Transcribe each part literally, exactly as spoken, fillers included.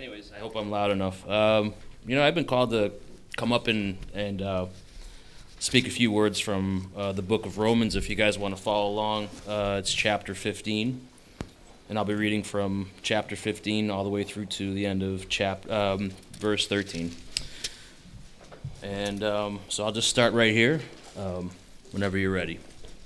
anyways, I hope I'm loud enough. Um, you know, I've been called to come up and, and uh, speak a few words from uh, the book of Romans. If you guys want to follow along, uh, it's chapter fifteen. And I'll be reading from chapter fifteen all the way through to the end of chap um, verse thirteen. And um, so I'll just start right here um, whenever you're ready.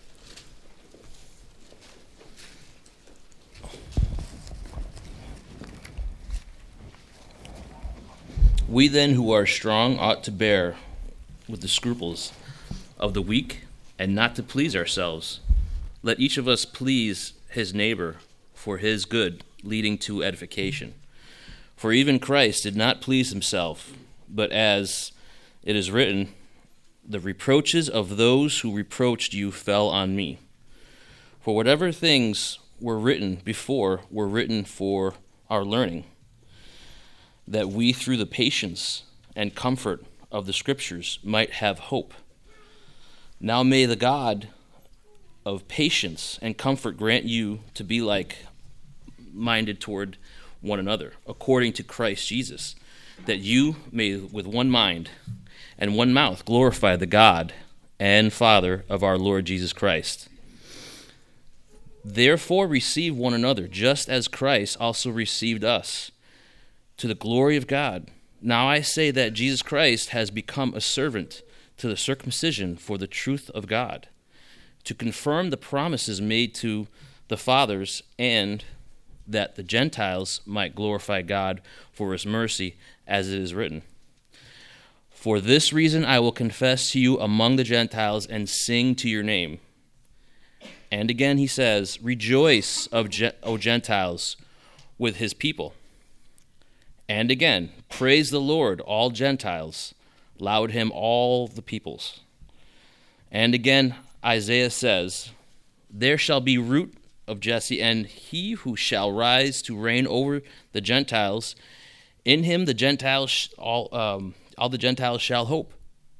We then who are strong ought to bear with the scruples of the weak and not to please ourselves. Let each of us please his neighbor for his good, leading to edification. For even Christ did not please himself, but as it is written, the reproaches of those who reproached you fell on me. For whatever things were written before were written for our learning, that we through the patience and comfort of the Scriptures might have hope. Now may the God of patience and comfort grant you to be like-minded toward one another, according to Christ Jesus, that you may with one mind and one mouth glorify the God and Father of our Lord Jesus Christ. Therefore receive one another, just as Christ also received us, to the glory of God. Now I say that Jesus Christ has become a servant to the circumcision for the truth of God, to confirm the promises made to the fathers, and that the Gentiles might glorify God for his mercy, as it is written. For this reason I will confess to you among the Gentiles and sing to your name. And again he says, rejoice, of O Gentiles, with his people. And again, praise the Lord, all Gentiles. Laud him, all the peoples. And again, Isaiah says, there shall be root of Jesse, and he who shall rise to reign over the Gentiles. In him the Gentiles, all, um, all the Gentiles shall hope.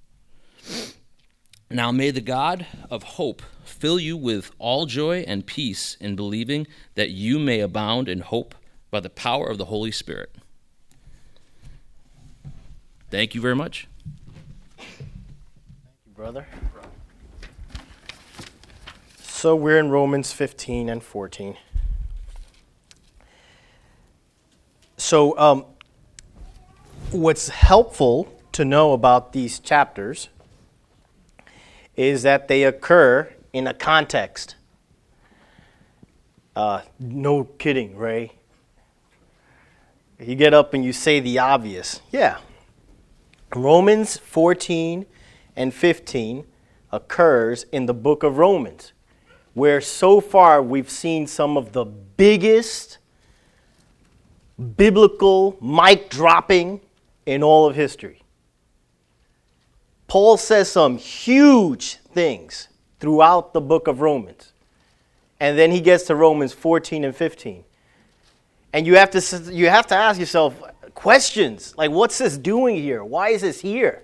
Now may the God of hope fill you with all joy and peace in believing, that you may abound in hope by the power of the Holy Spirit. Thank you very much. Thank you, brother. So we're in Romans fifteen and fourteen. So um, what's helpful to know about these chapters is that they occur in a context. Uh, no kidding, Ray. You get up and you say the obvious. Yeah. Romans fourteen and fifteen occurs in the book of Romans, where so far we've seen some of the biggest biblical mic dropping in all of history. Paul says some huge things throughout the book of Romans. And then he gets to Romans fourteen and fifteen. And you have to you have to ask yourself questions like, what's this doing here? Why is this here?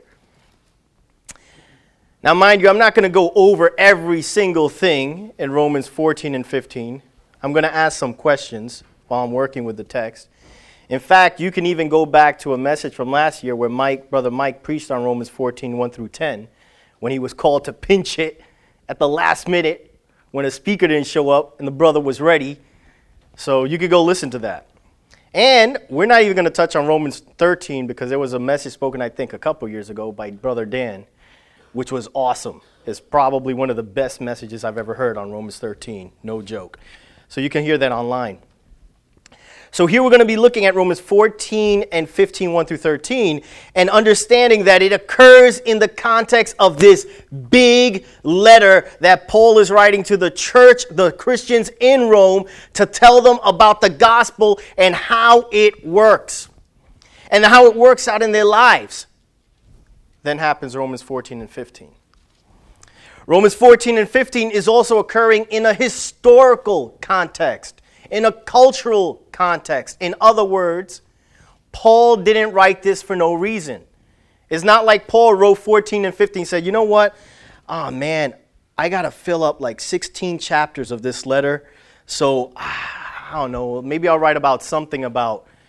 Now, mind you, I'm not going to go over every single thing in Romans fourteen and fifteen. I'm going to ask some questions while I'm working with the text. In fact, you can even go back to a message from last year where Mike, Brother Mike preached on Romans fourteen, one through ten, when he was called to pinch it at the last minute when a speaker didn't show up and the brother was ready. So you could go listen to that. And we're not even going to touch on Romans thirteen because there was a message spoken, I think, a couple years ago by Brother Dan, which was awesome. It's probably one of the best messages I've ever heard on Romans thirteen. No joke. So you can hear that online. So here we're going to be looking at Romans fourteen and fifteen, one through thirteen, and understanding that it occurs in the context of this big letter that Paul is writing to the church, the Christians in Rome, to tell them about the gospel and how it works, and how it works out in their lives. Then happens Romans fourteen and fifteen. Romans fourteen and fifteen is also occurring in a historical context, in a cultural context. In other words, Paul didn't write this for no reason. It's not like Paul wrote fourteen and fifteen and said, you know what? Oh, man, I got to fill up like sixteen chapters of this letter. So, I don't know, maybe I'll write about something about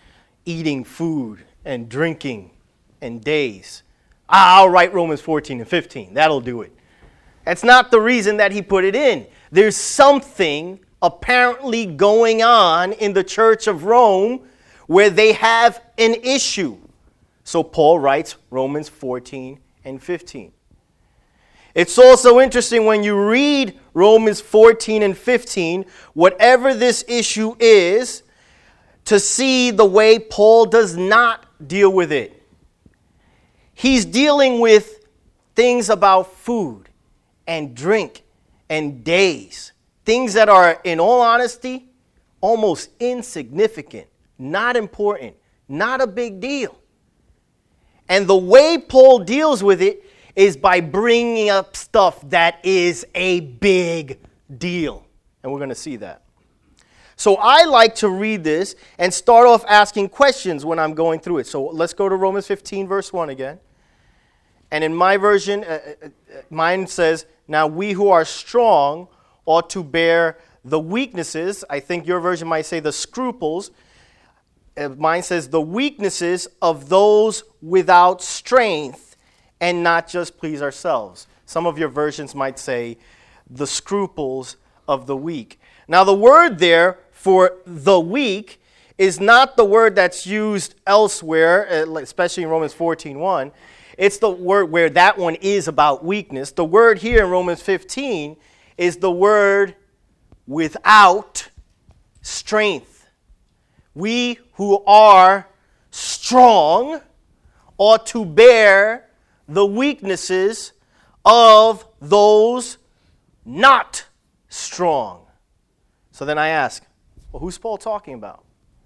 eating food and drinking and days. I'll write Romans fourteen and fifteen. That'll do it. That's not the reason that he put it in. There's something apparently going on in the church of Rome where they have an issue. So Paul writes Romans fourteen and fifteen. It's also interesting when you read Romans fourteen and fifteen, whatever this issue is, to see the way Paul does not deal with it. He's dealing with things about food and drink and days. Things that are, in all honesty, almost insignificant, not important, not a big deal. And the way Paul deals with it is by bringing up stuff that is a big deal. And we're going to see that. So I like to read this and start off asking questions when I'm going through it. So let's go to Romans fifteen, verse one again. And in my version, uh, uh, mine says, now we who are strong ought to bear the weaknesses. I think your version might say the scruples. Uh, mine says the weaknesses of those without strength and not just please ourselves. Some of your versions might say the scruples of the weak. Now the word there for the weak is not the word that's used elsewhere, especially in Romans fourteen one. It's the word where that one is about weakness. The word here in Romans fifteen is the word without strength. We who are strong ought to bear the weaknesses of those not strong. So then I ask, well, who's Paul talking about?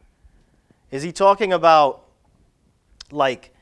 Is he talking about, like,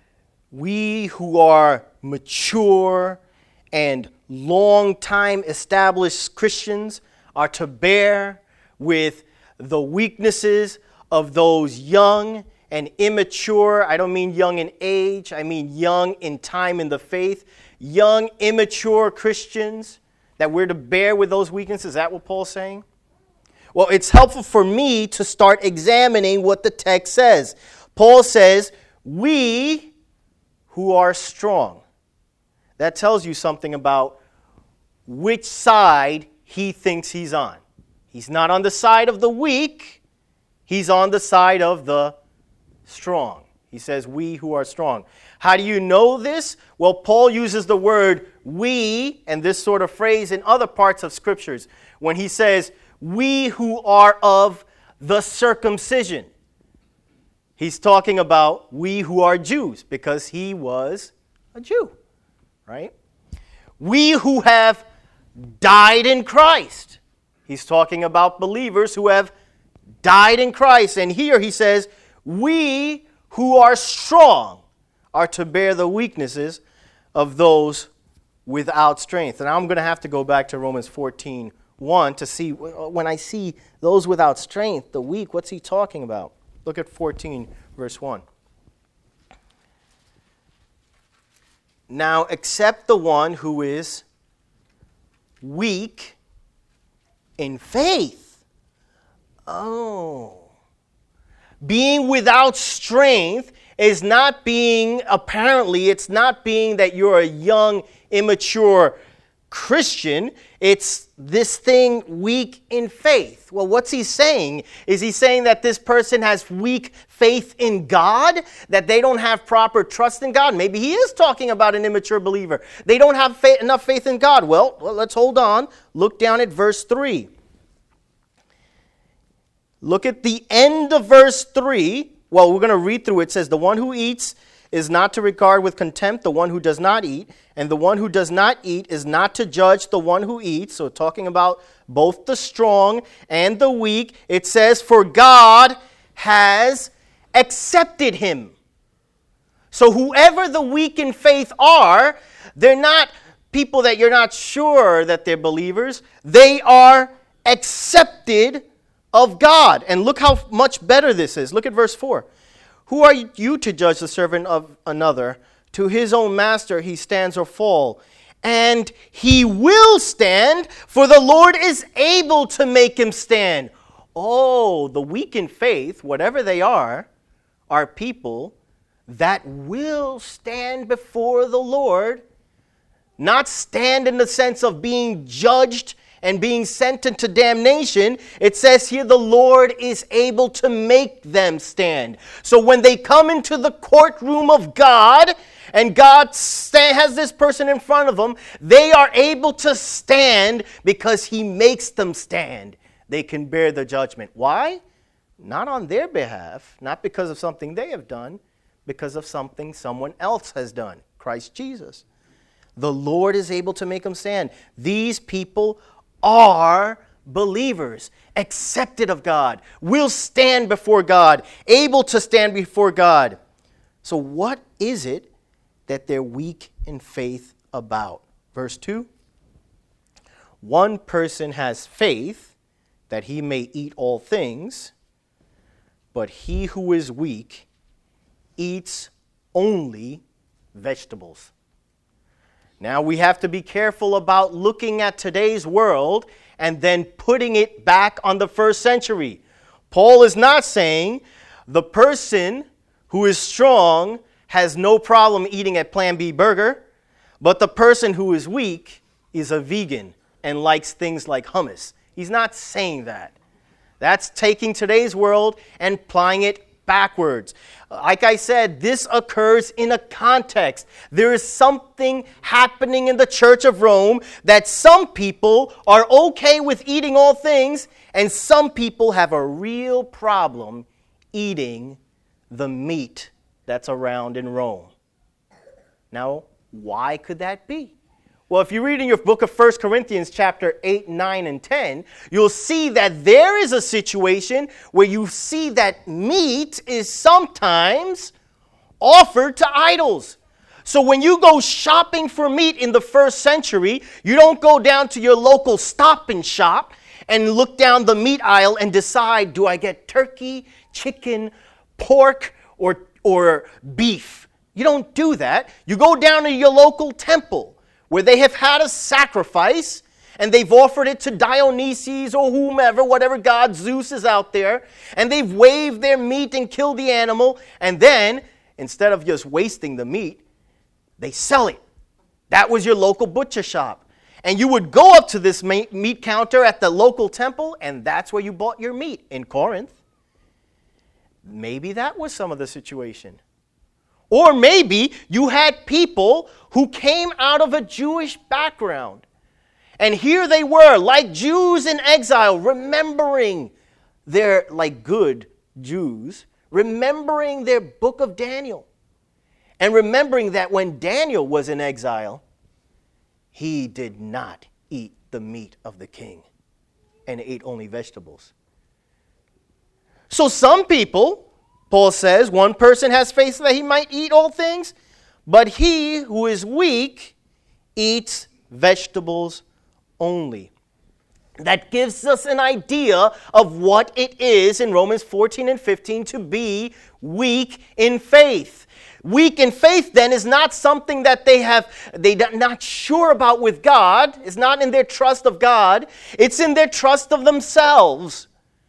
we who are mature and long-time established Christians are to bear with the weaknesses of those young and immature? I don't mean young in age. I mean young in time in the faith. Young, immature Christians, that we're to bear with those weaknesses. Is that what Paul's saying? Well, it's helpful for me to start examining what the text says. Paul says, we who are strong. That tells you something about which side he thinks he's on. He's not on the side of the weak. He's on the side of the strong. He says, we who are strong. How do you know this? Well, Paul uses the word we and this sort of phrase in other parts of scriptures when he says, we who are of the circumcision. He's talking about we who are Jews because he was a Jew, right? We who have died in Christ. He's talking about believers who have died in Christ. And here he says, we who are strong are to bear the weaknesses of those without strength. And I'm going to have to go back to Romans fourteen one to see, when I see those without strength, the weak, what's he talking about? Look at fourteen, verse one. Now, except the one who is weak in faith. Oh. Being without strength is not being, apparently, it's not being that you're a young, immature Christian. It's this thing weak in faith. Well, what's he saying? Is he saying that this person has weak faith in God? That they don't have proper trust in God? Maybe he is talking about an immature believer. They don't have faith, enough faith in God. Well, well, let's hold on. Look down at verse three. Look at the end of verse three. Well, we're going to read through it. It says, the one who eats is not to regard with contempt the one who does not eat, and the one who does not eat is not to judge the one who eats. So talking about both the strong and the weak, it says, for God has accepted him. So whoever the weak in faith are, they're not people that you're not sure that they're believers. They are accepted of God. And look how much better this is. Look at verse four. Who are you to judge the servant of another? To his own master he stands or fall. And he will stand, for the Lord is able to make him stand. Oh, the weak in faith, whatever they are, are people that will stand before the Lord, not stand in the sense of being judged and being sent into damnation. It says here the Lord is able to make them stand. So when they come into the courtroom of God and God sta- has this person in front of them, they are able to stand because he makes them stand. They can bear the judgment. Why? Not on their behalf, not because of something they have done, because of something someone else has done, Christ Jesus. The Lord is able to make them stand. These people are believers, accepted of God, will stand before God, able to stand before God. So what is it that they're weak in faith about? Verse two. One person has faith that he may eat all things, but he who is weak eats only vegetables. Now we have to be careful about looking at today's world and then putting it back on the first century. Paul is not saying the person who is strong has no problem eating a Plan B burger, but the person who is weak is a vegan and likes things like hummus. He's not saying that. That's taking today's world and applying it backwards. Like I said, this occurs in a context. There is something happening in the Church of Rome that some people are okay with eating all things, and some people have a real problem eating the meat that's around in Rome. Now, why could that be? Well, if you read in your book of First Corinthians chapter eight, nine, and ten, you'll see that there is a situation where you see that meat is sometimes offered to idols. So when you go shopping for meat in the first century, you don't go down to your local Stop and Shop and look down the meat aisle and decide, do I get turkey, chicken, pork, or, or beef? You don't do that. You go down to your local temple, where they have had a sacrifice, and they've offered it to Dionysus or whomever, whatever god Zeus is out there, and they've waved their meat and killed the animal, and then, instead of just wasting the meat, they sell it. That was your local butcher shop. And you would go up to this meat counter at the local temple, and that's where you bought your meat in Corinth. Maybe that was some of the situation. Or maybe you had people who came out of a Jewish background. And here they were, like Jews in exile, remembering their, like good Jews, remembering their book of Daniel. And remembering that when Daniel was in exile, he did not eat the meat of the king and ate only vegetables. So some people, Paul says, one person has faith that he might eat all things, but he who is weak eats vegetables only. That gives us an idea of what it is in Romans fourteen and fifteen to be weak in faith. Weak in faith, then, is not something that they have, they're not sure about with God. It's not in their trust of God. It's in their trust of themselves.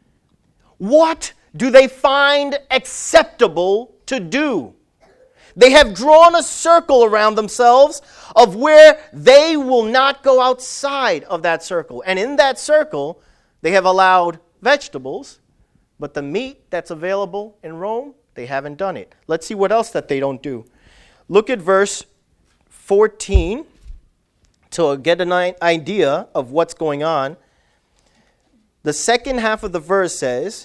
What do they find acceptable to do? They have drawn a circle around themselves of where they will not go outside of that circle. And in that circle, they have allowed vegetables, but the meat that's available in Rome, they haven't done it. Let's see what else that they don't do. Look at verse fourteen to get an idea of what's going on. The second half of the verse says,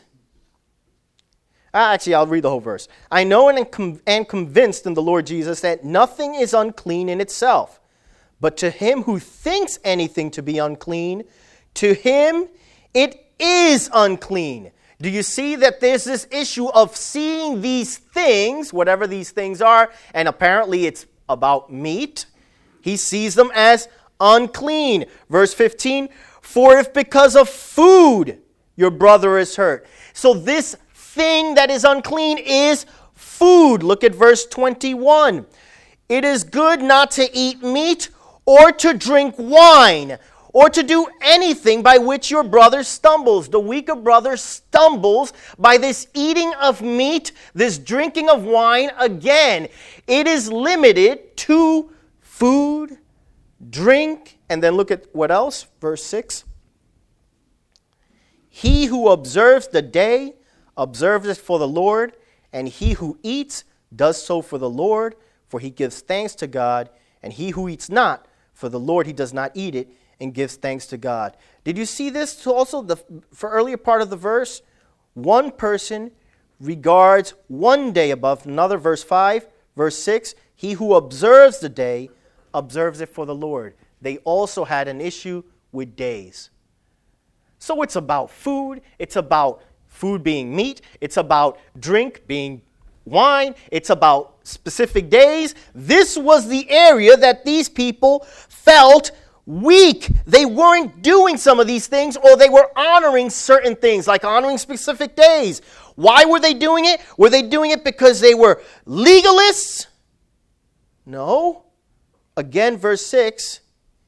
Actually, I'll read the whole verse. I know and am convinced in the Lord Jesus that nothing is unclean in itself. But to him who thinks anything to be unclean, to him it is unclean. Do you see that there's this issue of seeing these things, whatever these things are, and apparently it's about meat. He sees them as unclean. Verse fifteen, for if because of food your brother is hurt. So this thing that is unclean is food. Look at verse twenty-one. It is good not to eat meat or to drink wine or to do anything by which your brother stumbles. The weaker brother stumbles by this eating of meat, this drinking of wine. Again, it is limited to food, drink, and then look at what else? Verse six. He who observes the day observes it for the Lord, and he who eats does so for the Lord, for he gives thanks to God. And he who eats not for the Lord, he does not eat it, and gives thanks to God. Did you see this? So also, the for earlier part of the verse, one person regards one day above another. Verse five, verse six, he who observes the day observes it for the Lord. They also had an issue with days. So it's about food, it's about food being meat, it's about drink being wine, it's about specific days. This was the area that these people felt weak. They weren't doing some of these things, or they were honoring certain things, like honoring specific days. Why were they doing it? Were they doing it because they were legalists? No. Again, verse six,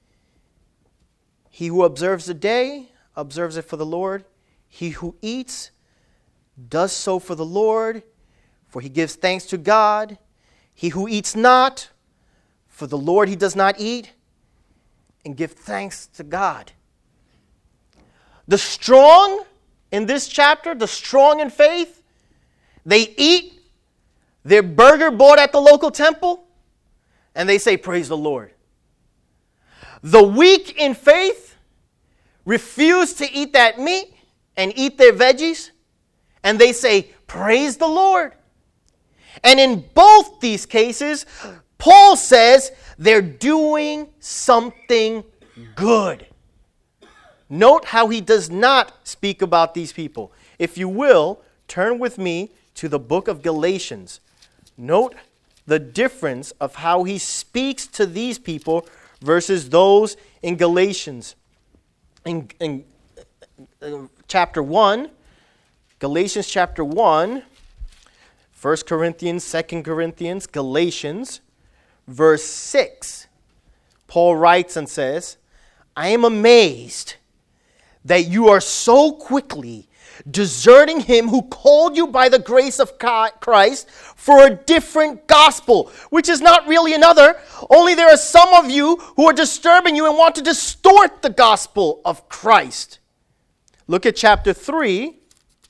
he who observes the day observes it for the Lord. He who eats does so for the Lord, for he gives thanks to God. He who eats not, for the Lord he does not eat, and give thanks to God. The strong in this chapter, the strong in faith, they eat their burger bought at the local temple, and they say, praise the Lord. The weak in faith refuse to eat that meat and eat their veggies, and they say, praise the Lord. And in both these cases, Paul says they're doing something good. Note how he does not speak about these people. If you will, turn with me to the book of Galatians. Note the difference of how he speaks to these people versus those in Galatians. In, in, in chapter one, Galatians chapter one, First Corinthians, Second Corinthians, Galatians, verse six, Paul writes and says, I am amazed that you are so quickly deserting him who called you by the grace of Christ for a different gospel, which is not really another, only there are some of you who are disturbing you and want to distort the gospel of Christ. Look at chapter three,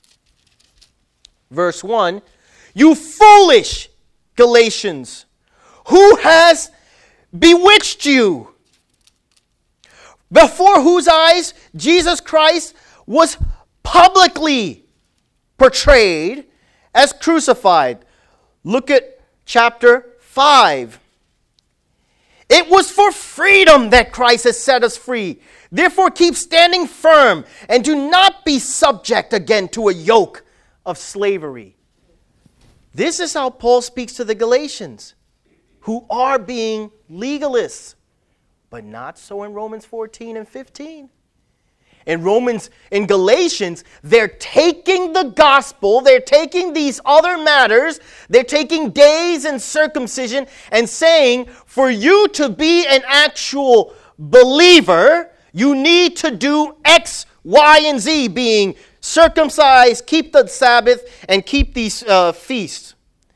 verse one. You foolish Galatians, who has bewitched you? Before whose eyes Jesus Christ was publicly portrayed as crucified. Look at chapter five. It was for freedom that Christ has set us free. Therefore keep standing firm and do not be subject again to a yoke of slavery. This is how Paul speaks to the Galatians, who are being legalists, but not so in Romans fourteen and fifteen. In Romans, in Galatians, they're taking the gospel, they're taking these other matters, they're taking days and circumcision and saying, for you to be an actual believer, you need to do X, Y, and Z, being circumcised, keep the Sabbath, and keep these uh, feasts.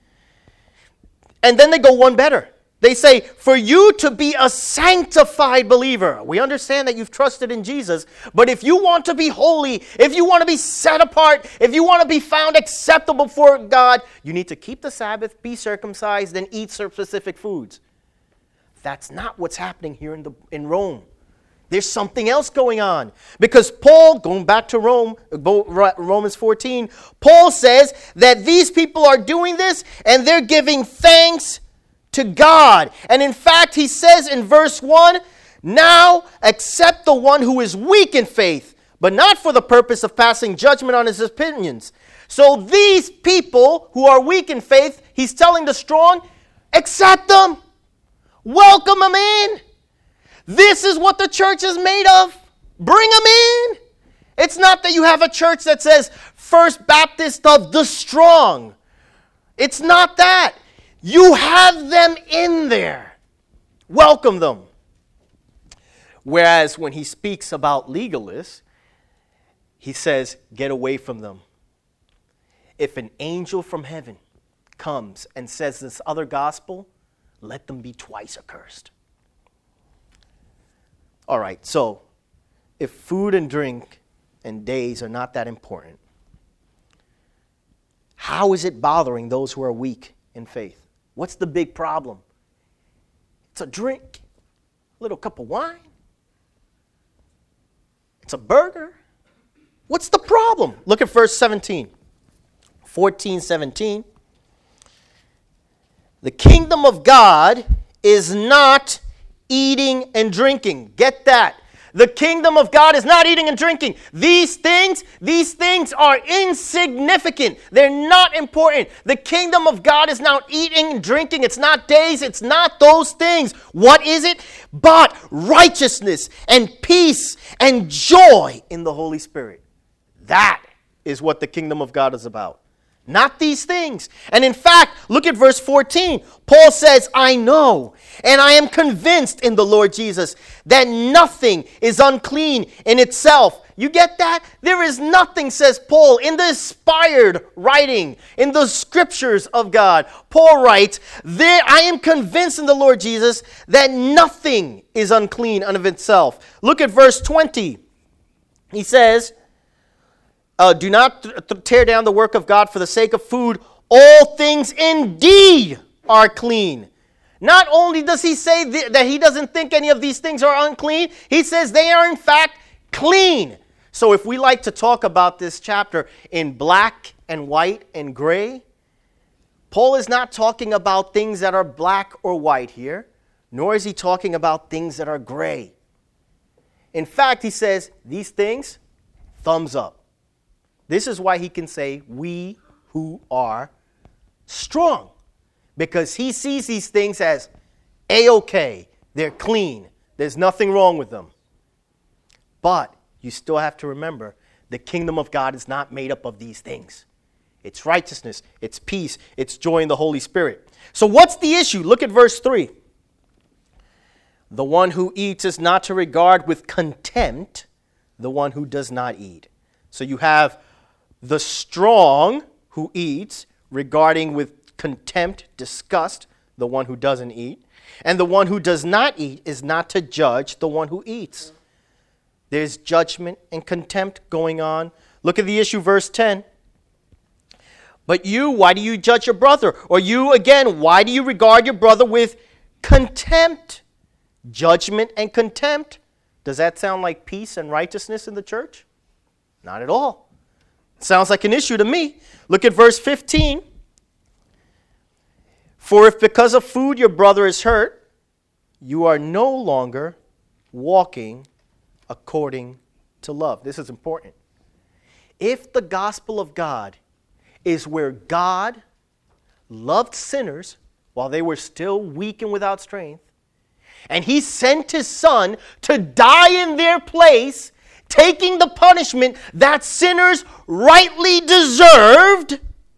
And then they go one better. They say, for you to be a sanctified believer, we understand that you've trusted in Jesus, but if you want to be holy, if you want to be set apart, if you want to be found acceptable for God, you need to keep the Sabbath, be circumcised, and eat specific foods. That's not what's happening here in, the, in Rome. There's something else going on. Because Paul, going back to Rome, Romans fourteen, Paul says that these people are doing this and they're giving thanks to God. And in fact, he says in verse one, now accept the one who is weak in faith, but not for the purpose of passing judgment on his opinions. So these people who are weak in faith, he's telling the strong, accept them. Welcome them in. This is what the church is made of. Bring them in. It's not that you have a church that says First Baptist of the Strong. It's not that. You have them in there. Welcome them. Whereas when he speaks about legalists, he says, get away from them. If an angel from heaven comes and says this other gospel, let them be twice accursed. All right, so if food and drink and days are not that important, how is it bothering those who are weak in faith? What's the big problem? It's a drink, a little cup of wine. It's a burger. What's the problem? Look at verse seventeen. fourteen, seventeen. The kingdom of God is not eating and drinking. Get that. The kingdom of God is not eating and drinking. These things, these things are insignificant. They're not important. The kingdom of God is not eating and drinking. It's not days. It's not those things. What is it? But righteousness and peace and joy in the Holy Spirit. That is what the kingdom of God is about. Not these things. And in fact, look at verse fourteen. Paul says, I know and I am convinced in the Lord Jesus that nothing is unclean in itself. You get that? There is nothing, says Paul, in the inspired writing, in the scriptures of God. Paul writes, there I am convinced in the Lord Jesus that nothing is unclean of itself. Look at verse twenty. He says, Uh, do not th- th- tear down the work of God for the sake of food. All things indeed are clean. Not only does he say th- that he doesn't think any of these things are unclean, he says they are in fact clean. So if we like to talk about this chapter in black and white and gray, Paul is not talking about things that are black or white here, nor is he talking about things that are gray. In fact, he says these things, thumbs up. This is why he can say, we who are strong. Because he sees these things as A-okay. They're clean. There's nothing wrong with them. But you still have to remember, the kingdom of God is not made up of these things. It's righteousness. It's peace. It's joy in the Holy Spirit. So what's the issue? Look at verse three. The one who eats is not to regard with contempt the one who does not eat. So you have the strong who eats, regarding with contempt, disgust, the one who doesn't eat. And the one who does not eat is not to judge the one who eats. There's judgment and contempt going on. Look at the issue, verse ten. But you, why do you judge your brother? Or you, again, why do you regard your brother with contempt? Judgment and contempt. Does that sound like peace and righteousness in the church? Not at all. Sounds like an issue to me. Look at verse fifteen. For if because of food your brother is hurt, you are no longer walking according to love. This is important. If the gospel of God is where God loved sinners while they were still weak and without strength, and he sent his son to die in their place, taking the punishment that sinners rightly deserved.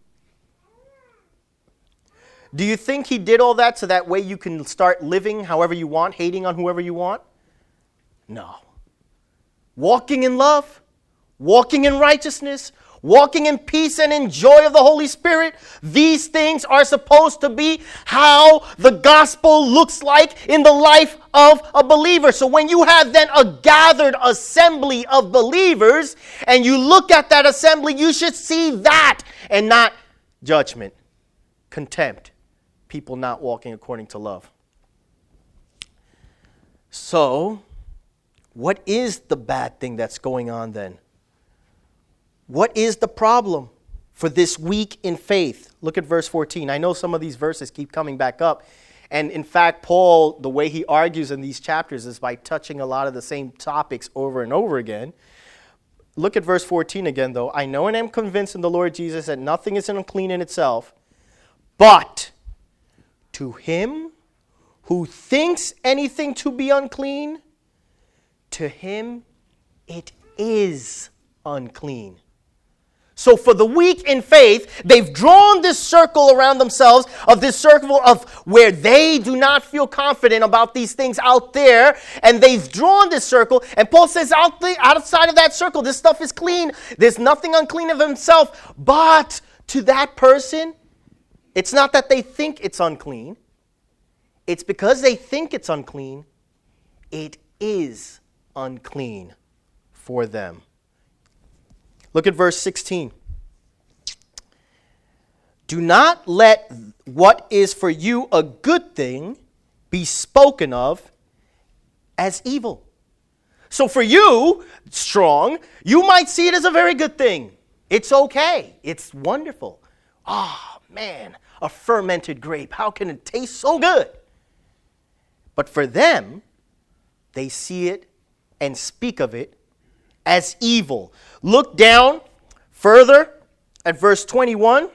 Do you think he did all that so that way you can start living however you want, hating on whoever you want? No. Walking in love, walking in righteousness, walking in peace and in joy of the Holy Spirit. These things are supposed to be how the gospel looks like in the life of a believer. So when you have then a gathered assembly of believers and you look at that assembly, you should see that and not judgment, contempt, people not walking according to love. So, what is the bad thing that's going on then? What is the problem for this weak in faith? Look at verse fourteen. I know some of these verses keep coming back up. And in fact, Paul, the way he argues in these chapters is by touching a lot of the same topics over and over again. Look at verse fourteen again, though. I know and am convinced in the Lord Jesus that nothing is unclean in itself, but to him who thinks anything to be unclean, to him it is unclean. So for the weak in faith, they've drawn this circle around themselves of this circle of where they do not feel confident about these things out there. And they've drawn this circle. And Paul says out the, outside of that circle, this stuff is clean. There's nothing unclean of himself. But to that person, it's not that they think it's unclean. It's because they think it's unclean. It is unclean for them. Look at verse sixteen. Do not let what is for you a good thing be spoken of as evil. So for you, strong, you might see it as a very good thing. It's okay. It's wonderful. Ah, oh, man, a fermented grape. How can it taste so good? But for them, they see it and speak of it as evil. Look down further at verse twenty-one.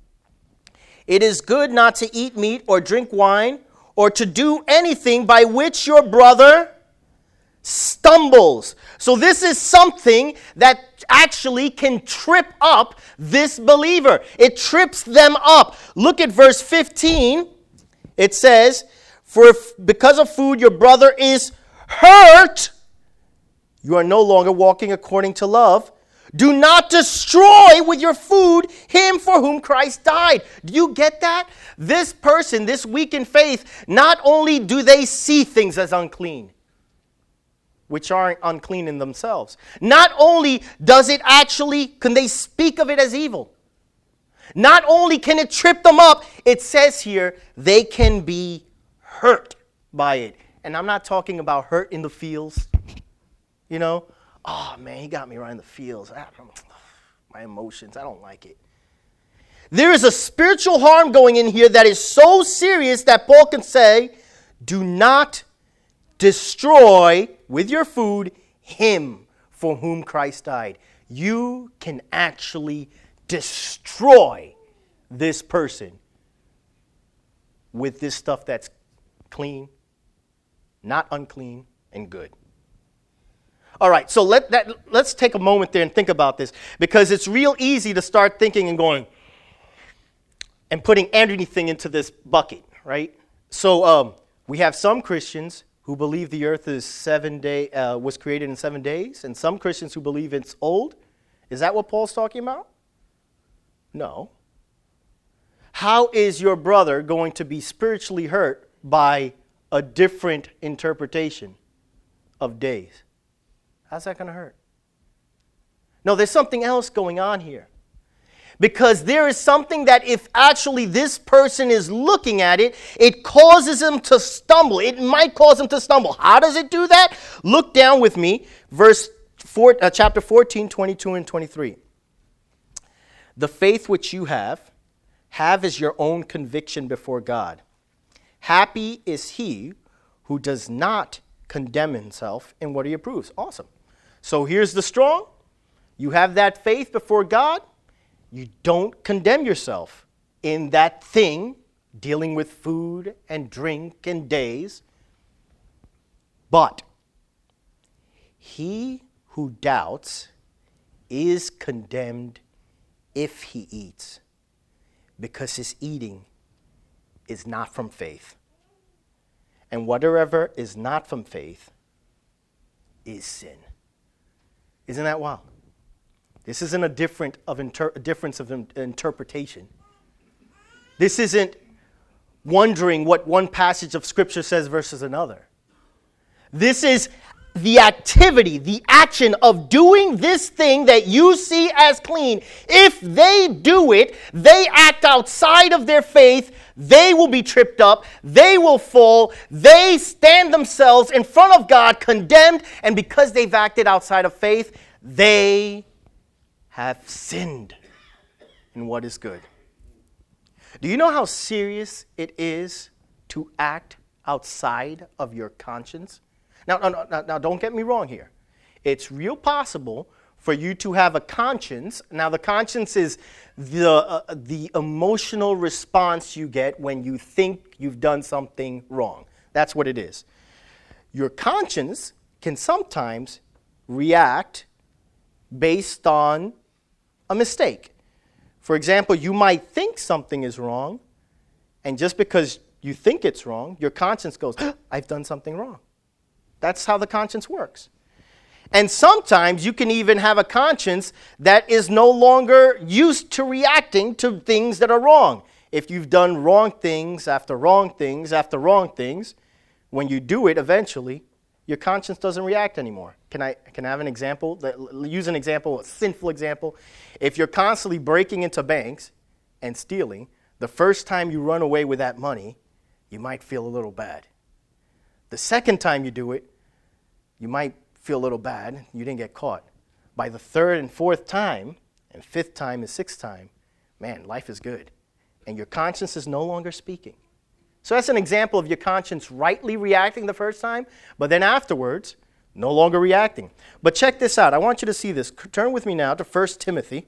It is good not to eat meat or drink wine or to do anything by which your brother stumbles. So this is something that actually can trip up this believer. It trips them up. Look at verse fifteen. It says, for if because of food your brother is hurt, you are no longer walking according to love. Do not destroy with your food him for whom Christ died. Do you get that? This person, this weak in faith, not only do they see things as unclean, which aren't unclean in themselves, not only does it actually, can they speak of it as evil? Not only can it trip them up, it says here, they can be hurt by it. And I'm not talking about hurt in the feels. You know, oh man, he got me right in the feels. I don't, my emotions, I don't like it. There is a spiritual harm going in here that is so serious that Paul can say, do not destroy with your food him for whom Christ died. You can actually destroy this person with this stuff that's clean, not unclean, and good. All right, so let that, let's take a moment there and think about this, because it's real easy to start thinking and going and putting anything into this bucket, right? So um, we have some Christians who believe the earth is seven day uh, was created in seven days, and some Christians who believe it's old. Is that what Paul's talking about? No. How is your brother going to be spiritually hurt by a different interpretation of days? How's that going to hurt? No, there's something else going on here. Because there is something that if actually this person is looking at it, it causes him to stumble. It might cause him to stumble. How does it do that? Look down with me, verse four, uh, chapter fourteen, twenty-two and twenty-three. The faith which you have, have as your own conviction before God. Happy is he who does not condemn himself in what he approves. Awesome. So here's the strong. You have that faith before God. You don't condemn yourself in that thing, dealing with food and drink and days. But he who doubts is condemned if he eats, because his eating is not from faith. And whatever is not from faith is sin. Isn't that wild? This isn't a different of inter- a difference of in- interpretation. This isn't wondering what one passage of Scripture says versus another. This is the activity, the action of doing this thing that you see as clean. If they do it, they act outside of their faith, they will be tripped up, they will fall, they stand themselves in front of God condemned, and because they've acted outside of faith, they have sinned in what is good. Do you know how serious it is to act outside of your conscience? Now, now, now, now, don't get me wrong here. It's real possible for you to have a conscience. Now, the conscience is the, uh, the emotional response you get when you think you've done something wrong. That's what it is. Your conscience can sometimes react based on a mistake. For example, you might think something is wrong, and just because you think it's wrong, your conscience goes, I've done something wrong. That's how the conscience works. And sometimes you can even have a conscience that is no longer used to reacting to things that are wrong. If you've done wrong things after wrong things after wrong things, when you do it eventually, your conscience doesn't react anymore. Can I, can I have an example? Use an example, a sinful example. If you're constantly breaking into banks and stealing, the first time you run away with that money, you might feel a little bad. The second time you do it, you might feel a little bad. You didn't get caught. By the third and fourth time, and fifth time and sixth time, man, life is good. And your conscience is no longer speaking. So that's an example of your conscience rightly reacting the first time, but then afterwards, no longer reacting. But check this out. I want you to see this. Turn with me now to First Timothy.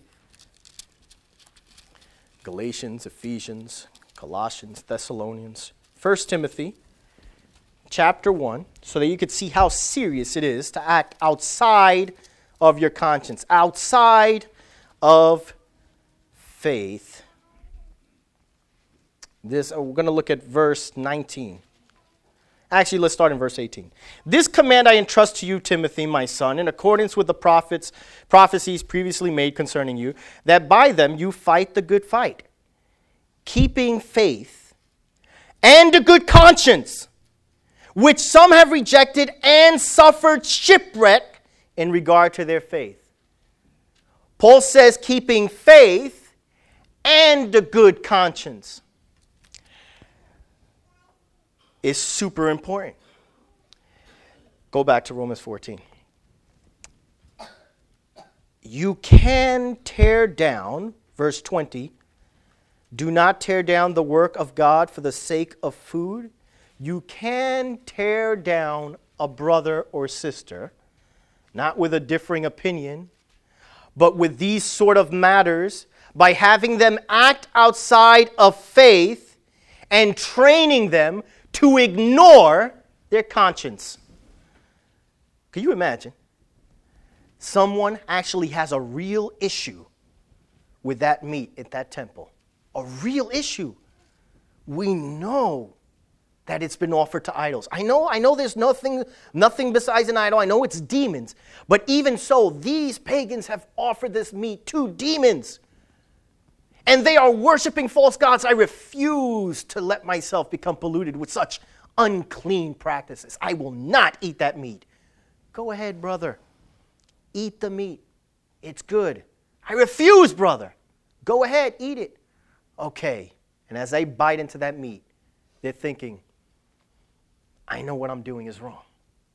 Galatians, Ephesians, Colossians, Thessalonians. First Timothy, chapter one, so that you could see how serious it is to act outside of your conscience, outside of faith. This, we're going to look at verse nineteen. Actually, let's start in verse eighteen. This command I entrust to you, Timothy, my son, in accordance with the prophets, prophecies previously made concerning you, that by them you fight the good fight, keeping faith and a good conscience, which some have rejected and suffered shipwreck in regard to their faith. Paul says keeping faith and a good conscience is super important. Go back to Romans fourteen. You can tear down, verse twenty, do not tear down the work of God for the sake of food. You can tear down a brother or sister, not with a differing opinion, but with these sort of matters, by having them act outside of faith and training them to ignore their conscience. Can you imagine? Someone actually has a real issue with that meat at that temple. A real issue. We know that it's been offered to idols. I know, I know there's nothing, nothing besides an idol. I know it's demons. But even so, these pagans have offered this meat to demons. And they are worshiping false gods. I refuse to let myself become polluted with such unclean practices. I will not eat that meat. Go ahead, brother. Eat the meat. It's good. I refuse, brother. Go ahead, eat it. Okay. And as they bite into that meat, they're thinking, I know what I'm doing is wrong.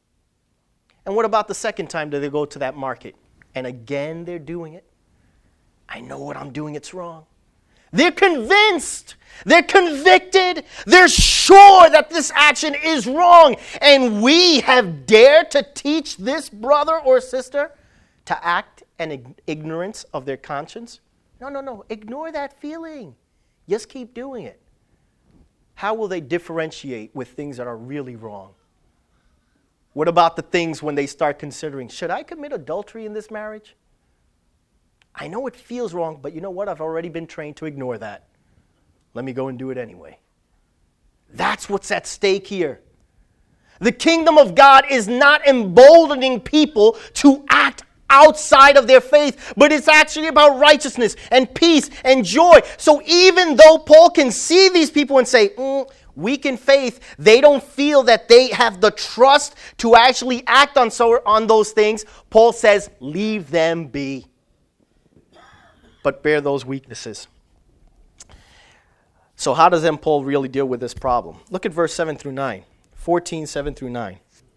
And what about the second time that they go to that market? And again, they're doing it. I know what I'm doing, it's wrong. They're convinced. They're convicted. They're sure that this action is wrong. And we have dared to teach this brother or sister to act in ignorance of their conscience. No, no, no. Ignore that feeling. Just keep doing it. How will they differentiate with things that are really wrong? What about the things when they start considering, should I commit adultery in this marriage? I know it feels wrong, but you know what? I've already been trained to ignore that. Let me go and do it anyway. That's what's at stake here. The kingdom of God is not emboldening people to act outside of their faith, but it's actually about righteousness and peace and joy. So even though Paul can see these people and say, mm, weak in faith, they don't feel that they have the trust to actually act on, so, on those things. Paul says, leave them be, but bear those weaknesses. So how does then Paul really deal with this problem? Look at verse seven through nine. fourteen, seven through nine.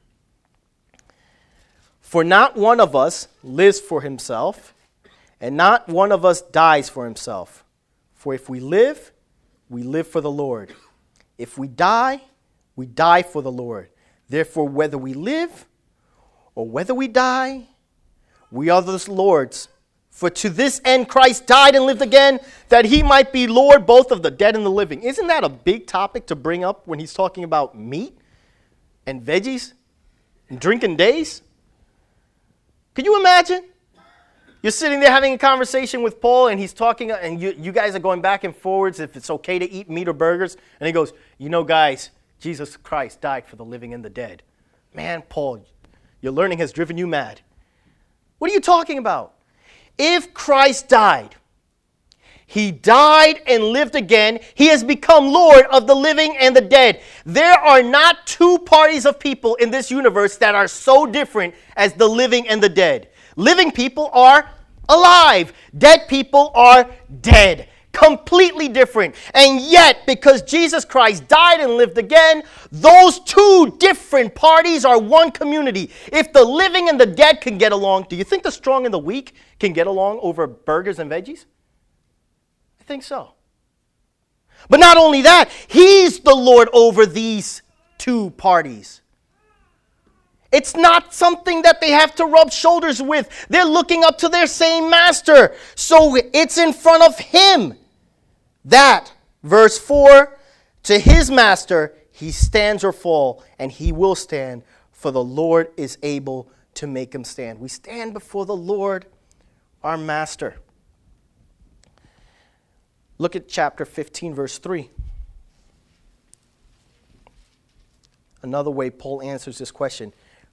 For not one of us lives for himself, and not one of us dies for himself. For if we live, we live for the Lord. If we die, we die for the Lord. Therefore, whether we live or whether we die, we are the Lord's. For to this end Christ died and lived again, that he might be Lord both of the dead and the living. Isn't that a big topic to bring up when he's talking about meat and veggies and drinking days? Can you imagine? You're sitting there having a conversation with Paul, and he's talking, and you, you guys are going back and forwards if it's okay to eat meat or burgers. And he goes, you know, guys, Jesus Christ died for the living and the dead. Man, Paul, your learning has driven you mad. What are you talking about? If Christ died, he died and lived again. He has become Lord of the living and the dead. There are not two parties of people in this universe that are so different as the living and the dead. Living people are alive. Dead people are dead. Completely different. And yet, because Jesus Christ died and lived again, those two different parties are one community. If the living and the dead can get along, do you think the strong and the weak can get along over burgers and veggies? I think so. But not only that, he's the Lord over these two parties. It's not something that they have to rub shoulders with. They're looking up to their same master. So it's in front of him that, verse four, to his master he stands or fall, and he will stand, for the Lord is able to make him stand. We stand before the Lord, our master. Look at chapter fifteen, verse three. Another way Paul answers this question.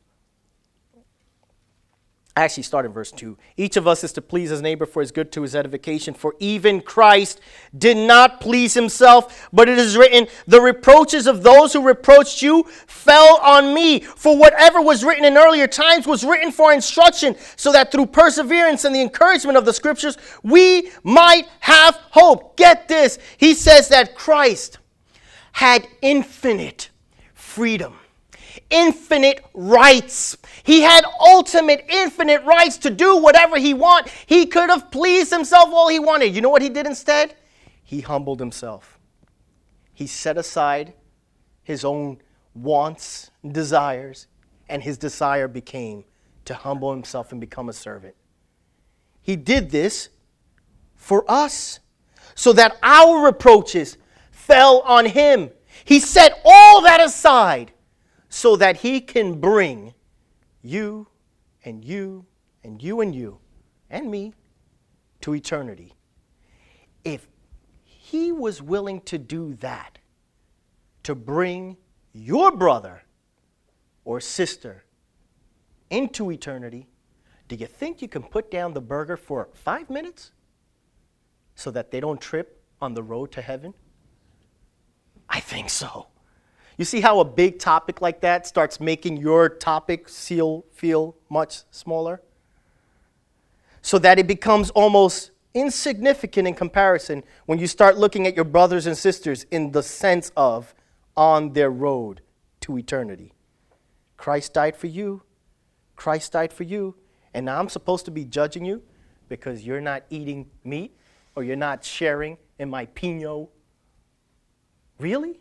I actually start in verse two. Each of us is to please his neighbor for his good to his edification. For even Christ did not please himself, but it is written, the reproaches of those who reproached you fell on me. For whatever was written in earlier times was written for instruction, so that through perseverance and the encouragement of the scriptures, we might have hope. Get this. He says that Christ had infinite freedom. Infinite rights. He had ultimate infinite rights to do whatever he wanted. He could have pleased himself all he wanted. You know what he did instead? He humbled himself. He set aside his own wants, desires, and his desire became to humble himself and become a servant. He did this for us so that our reproaches fell on him. He set all that aside so that he can bring you and you and you and you and me to eternity. If he was willing to do that, to bring your brother or sister into eternity, do you think you can put down the burger for five minutes so that they don't trip on the road to heaven? I think so. You see how a big topic like that starts making your topic feel, feel much smaller? So that it becomes almost insignificant in comparison when you start looking at your brothers and sisters in the sense of on their road to eternity. Christ died for you. Christ died for you. And now I'm supposed to be judging you because you're not eating meat or you're not sharing in my Pinot. Really?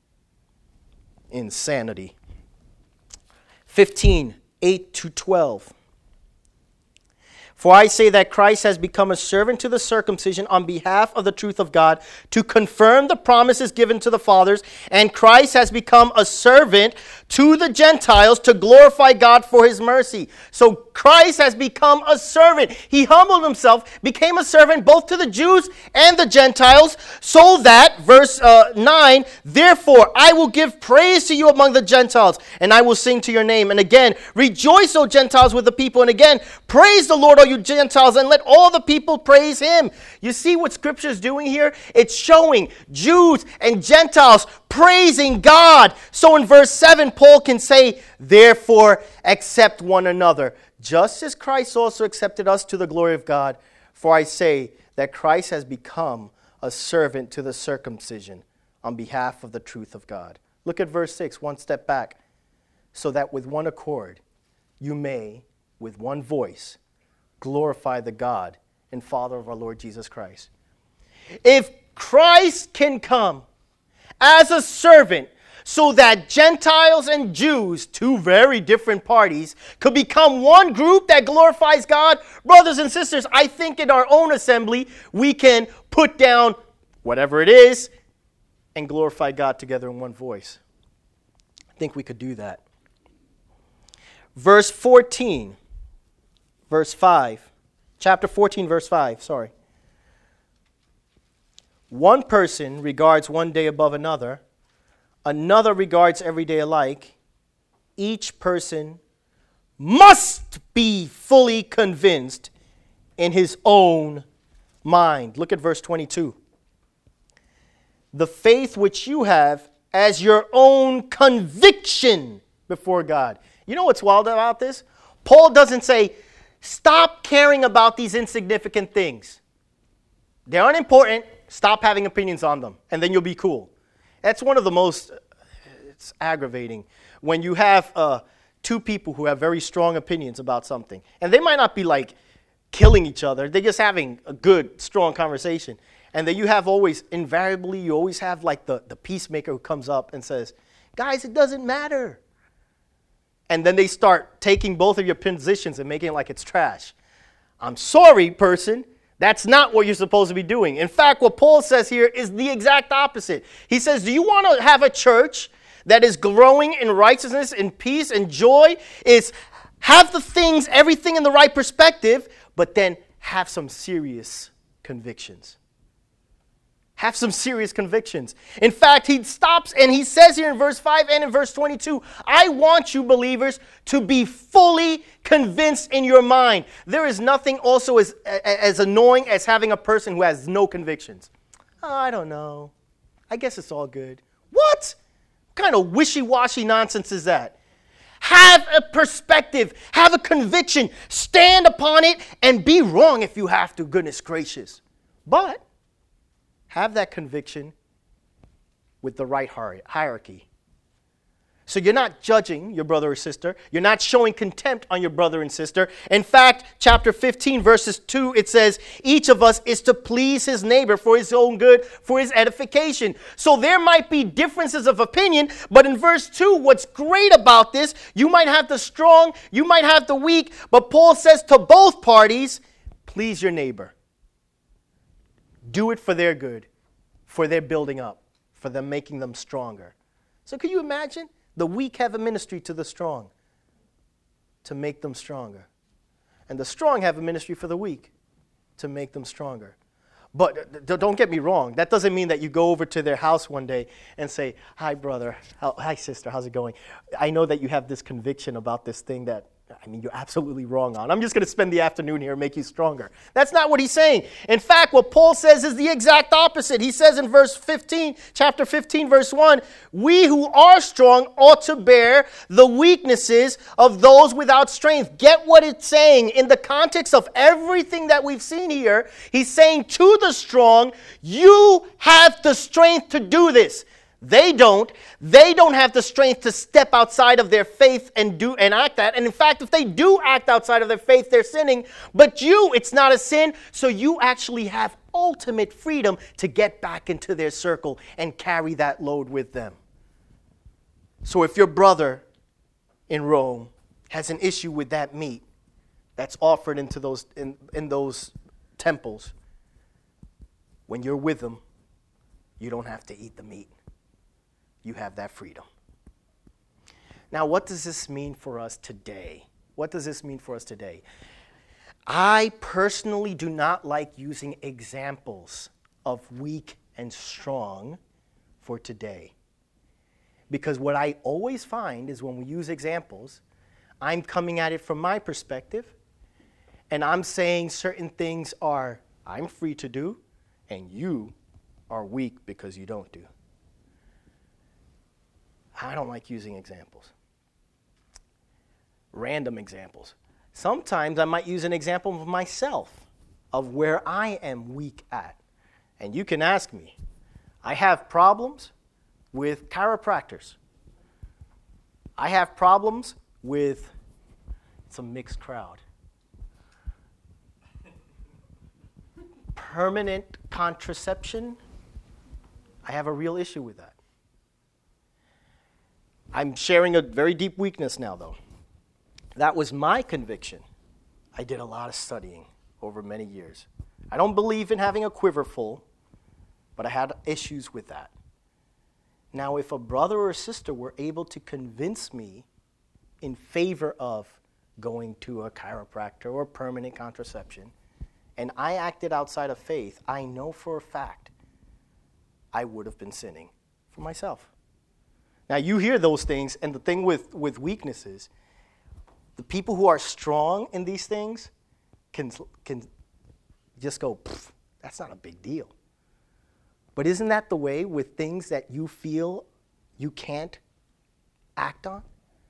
Insanity. fifteen, eight to twelve. For I say that Christ has become a servant to the circumcision on behalf of the truth of God to confirm the promises given to the fathers, and Christ has become a servant to the Gentiles to glorify God for his mercy. So Christ has become a servant. He humbled himself, became a servant both to the Jews and the Gentiles, so that, verse uh, nine, therefore I will give praise to you among the Gentiles, and I will sing to your name. And again, rejoice, O Gentiles, with the people. And again, praise the Lord, O you Gentiles, and let all the people praise him. You see what Scripture is doing here? It's showing Jews and Gentiles praising God. So in verse seven, Paul can say, therefore accept one another, just as Christ also accepted us to the glory of God. For I say that Christ has become a servant to the circumcision on behalf of the truth of God. Look at verse six, one step back. So that with one accord you may, with one voice, glorify the God and Father of our Lord Jesus Christ. If Christ can come as a servant so that Gentiles and Jews, two very different parties, could become one group that glorifies God, brothers and sisters, I think in our own assembly we can put down whatever it is and glorify God together in one voice. I think we could do that. Verse fourteen. Verse five, Chapter fourteen, verse five, sorry. One person regards one day above another. Another regards every day alike. Each person must be fully convinced in his own mind. Look at verse twenty-two. The faith which you have as your own conviction before God. You know what's wild about this? Paul doesn't say, stop caring about these insignificant things. They're unimportant. Stop having opinions on them, and then you'll be cool. That's one of the most, it's aggravating, when you have uh, two people who have very strong opinions about something, and they might not be like killing each other. They're just having a good, strong conversation. And then you have always, invariably, you always have like the, the peacemaker who comes up and says, guys, it doesn't matter. And then they start taking both of your positions and making it like it's trash. I'm sorry, person. That's not what you're supposed to be doing. In fact, what Paul says here is the exact opposite. He says, do you want to have a church that is growing in righteousness and peace and joy? Is have the things, everything in the right perspective, but then have some serious convictions. Have some serious convictions. In fact, he stops and he says here in verse five and in verse twenty-two, I want you believers to be fully convinced in your mind. There is nothing also as, as annoying as having a person who has no convictions. Oh, I don't know. I guess it's all good. What? What kind of wishy-washy nonsense is that? Have a perspective. Have a conviction. Stand upon it and be wrong if you have to. Goodness gracious. But have that conviction with the right hierarchy. So you're not judging your brother or sister. You're not showing contempt on your brother and sister. In fact, chapter fifteen, verses two, it says, each of us is to please his neighbor for his own good, for his edification. So there might be differences of opinion, but in verse two, what's great about this, you might have the strong, you might have the weak, but Paul says to both parties, please your neighbor. Do it for their good, for their building up, for them making them stronger. So can you imagine? The weak have a ministry to the strong to make them stronger. And the strong have a ministry for the weak to make them stronger. But don't get me wrong. That doesn't mean that you go over to their house one day and say, hi, brother. How, hi, sister. How's it going? I know that you have this conviction about this thing that, I mean, you're absolutely wrong on. I'm just going to spend the afternoon here and make you stronger. That's not what he's saying. In fact, what Paul says is the exact opposite. He says in verse fifteen, chapter fifteen, verse one, we who are strong ought to bear the weaknesses of those without strength. Get what it's saying in the context of everything that we've seen here. He's saying to the strong, you have the strength to do this. They don't. They don't have the strength to step outside of their faith and do and act that. And in fact, if they do act outside of their faith, they're sinning. But you, it's not a sin. So you actually have ultimate freedom to get back into their circle and carry that load with them. So if your brother in Rome has an issue with that meat that's offered into those in, in those temples, when you're with them, you don't have to eat the meat. You have that freedom. Now, what does this mean for us today? What does this mean for us today? I personally do not like using examples of weak and strong for today. Because what I always find is when we use examples, I'm coming at it from my perspective, and I'm saying certain things are, I'm free to do, and you are weak because you don't do. I don't like using examples. Random examples. Sometimes I might use an example of myself, of where I am weak at. And you can ask me. I have problems with chiropractors. I have problems with, it's a mixed crowd. Permanent contraception. I have a real issue with that. I'm sharing a very deep weakness now, though. That was my conviction. I did a lot of studying over many years. I don't believe in having a quiver full, but I had issues with that. Now, if a brother or a sister were able to convince me in favor of going to a chiropractor or permanent contraception, and I acted outside of faith, I know for a fact I would have been sinning for myself. Now, you hear those things, and the thing with, with weaknesses, the people who are strong in these things can, can just go, that's not a big deal. But isn't that the way with things that you feel you can't act on?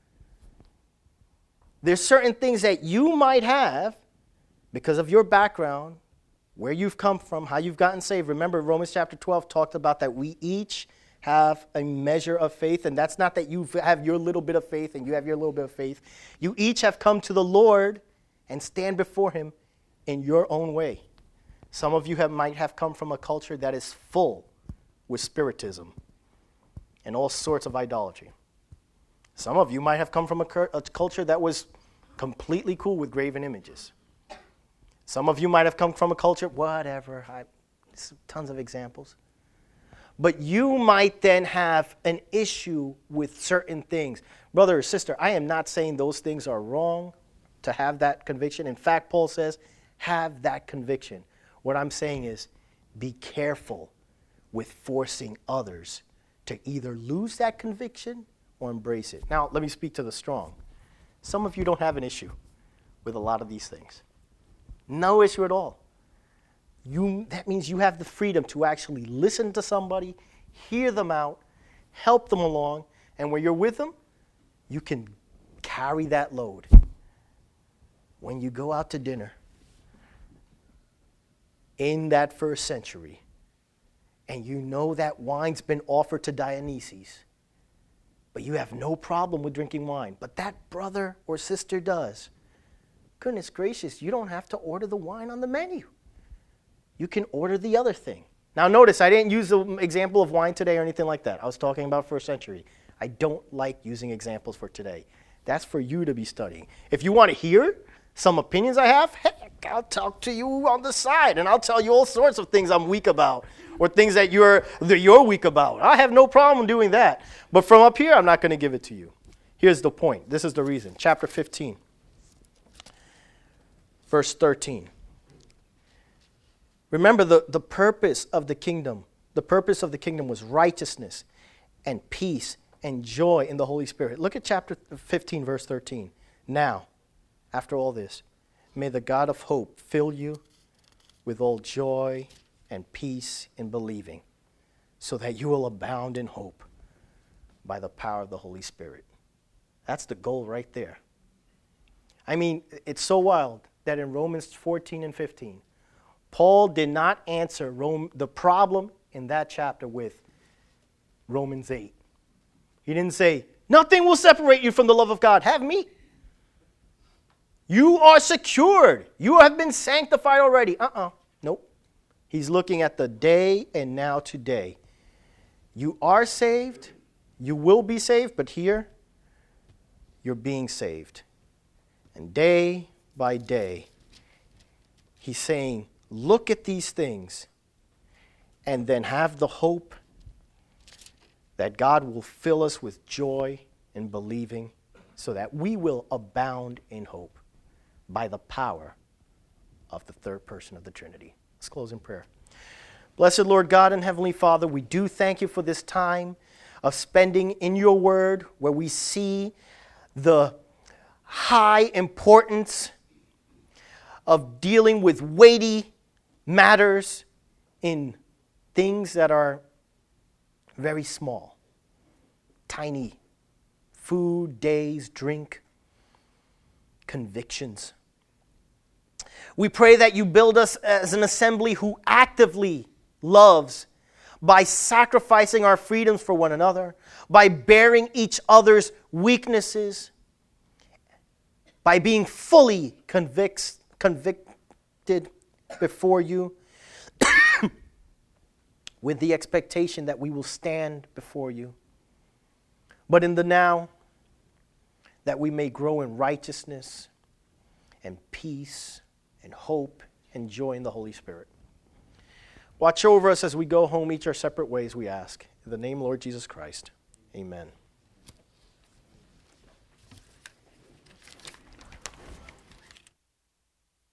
There's certain things that you might have because of your background, where you've come from, how you've gotten saved. Remember, Romans chapter twelve talked about that we each have a measure of faith, and that's not that you have your little bit of faith and you have your little bit of faith. You each have come to the Lord and stand before him in your own way. Some of you have, might have come from a culture that is full with spiritism and all sorts of idolatry. Some of you might have come from a, cur- a culture that was completely cool with graven images. Some of you might have come from a culture, whatever, I, tons of examples. But you might then have an issue with certain things. Brother or sister, I am not saying those things are wrong to have that conviction. In fact, Paul says, have that conviction. What I'm saying is, be careful with forcing others to either lose that conviction or embrace it. Now, let me speak to the strong. Some of you don't have an issue with a lot of these things. No issue at all. You, that means you have the freedom to actually listen to somebody, hear them out, help them along, and when you're with them, you can carry that load. When you go out to dinner, in that first century, and you know that wine's been offered to Dionysus, but you have no problem with drinking wine, but that brother or sister does, goodness gracious, you don't have to order the wine on the menu. You can order the other thing. Now notice, I didn't use the example of wine today or anything like that. I was talking about first century. I don't like using examples for today. That's for you to be studying. If you want to hear some opinions I have, heck, I'll talk to you on the side, and I'll tell you all sorts of things I'm weak about, or things that you're, that you're weak about. I have no problem doing that. But from up here, I'm not going to give it to you. Here's the point. This is the reason. Chapter fifteen, verse thirteen. Remember, the, the purpose of the kingdom, the purpose of the kingdom was righteousness and peace and joy in the Holy Spirit. Look at chapter fifteen, verse thirteen. Now, after all this, may the God of hope fill you with all joy and peace in believing, so that you will abound in hope by the power of the Holy Spirit. That's the goal right there. I mean, it's so wild that in Romans fourteen and fifteen, Paul did not answer Rome, the problem in that chapter with Romans eight. He didn't say, nothing will separate you from the love of God. Have me. You are secured. You have been sanctified already. Uh-uh. Nope. He's looking at the day and now today. You are saved. You will be saved. But here, you're being saved. And day by day, he's saying, look at these things and then have the hope that God will fill us with joy in believing so that we will abound in hope by the power of the third person of the Trinity. Let's close in prayer. Blessed Lord God and Heavenly Father, we do thank you for this time of spending in your word where we see the high importance of dealing with weighty matters in things that are very small, tiny, food, days, drink, convictions. We pray that you build us as an assembly who actively loves by sacrificing our freedoms for one another, by bearing each other's weaknesses, by being fully convicts, convicted before you, with the expectation that we will stand before you. But in the now, that we may grow in righteousness and peace and hope and joy in the Holy Spirit. Watch over us as we go home each our separate ways, we ask. In the name of Lord Jesus Christ, amen.